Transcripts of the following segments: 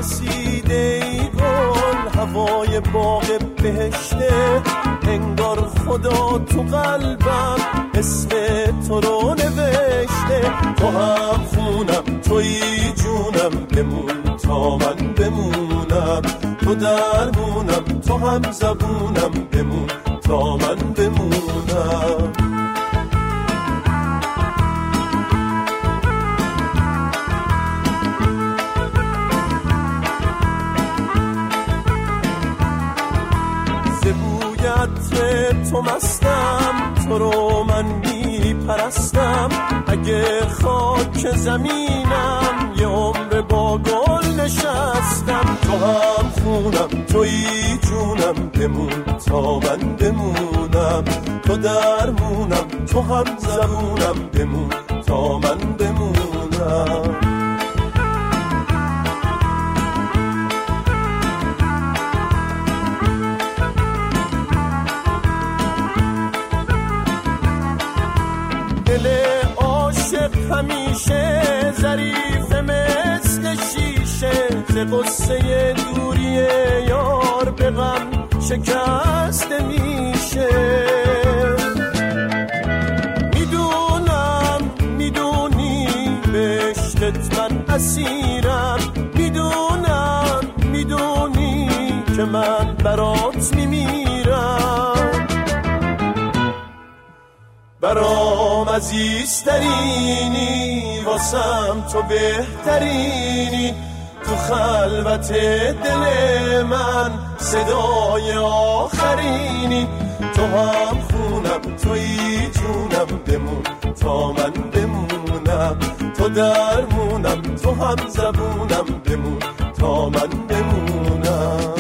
رسیده ای گل هوای باغ بهشته، انگار خدا تو قلبم اسم تو رو نوشته. تو هم خونم توی جونم، بمون تا من بمونم. تو درمونم تو هم زبونم، بمون تا من بمونم. تو مستم، تو رو من میپرستم. اگه خاک زمینم یه عمر با گل نشستم. تو هم خونم توی جونم، بمون تا من بمونم. تو درمونم تو هم زبونم، بمون تا من بمونم. همیشه ظریف مثل شیشه، ز قصه دوری یار به غم شکسته میشه. میدونم میدونی به عشقت من اسیرم، میدونم میدونی که من برات میمیرم. برام عزیزترینی، واسم تو بهترینی. تو خلوت دل من صدای آخرینی. تو هم خونم توی جونم، بمون تا من بمونم. تو درمونم تو هم زبونم، بمون تا من بمونم.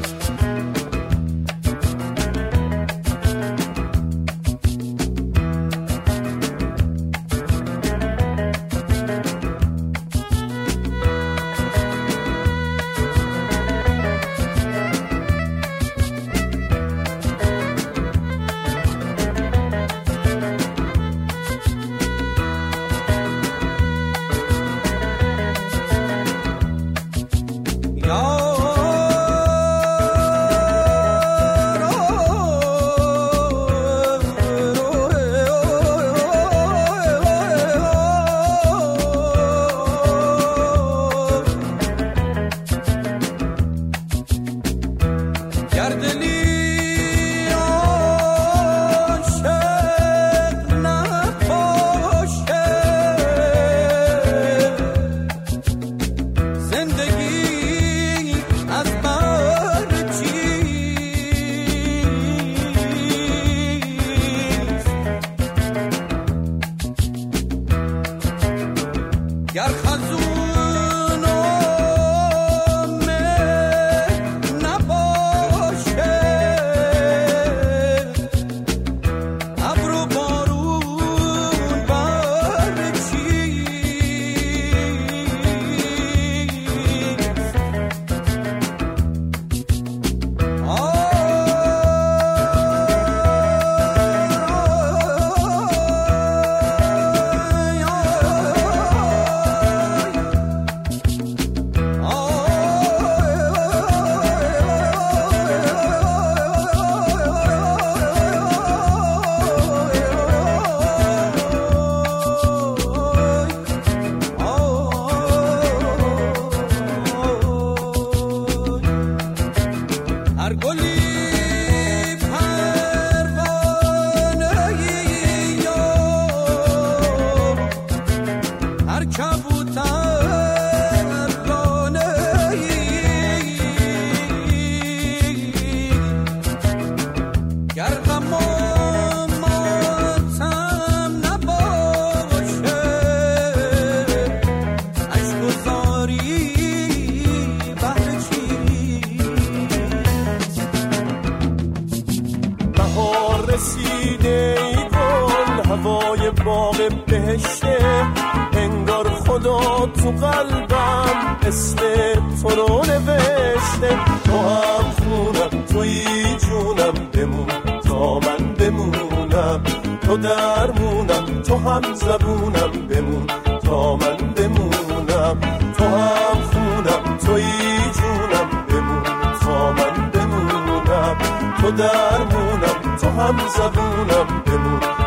باغ بهشته، انگار خدا تو قلبم اسم تو رو نوشته. تو هم خونم توی جونم، بمون تا من بمونم. تو درمونم تو هم زبونم، بمون تا من بمونم. تو هم خونم توی تو درمونم، تو هم زبونم، بمون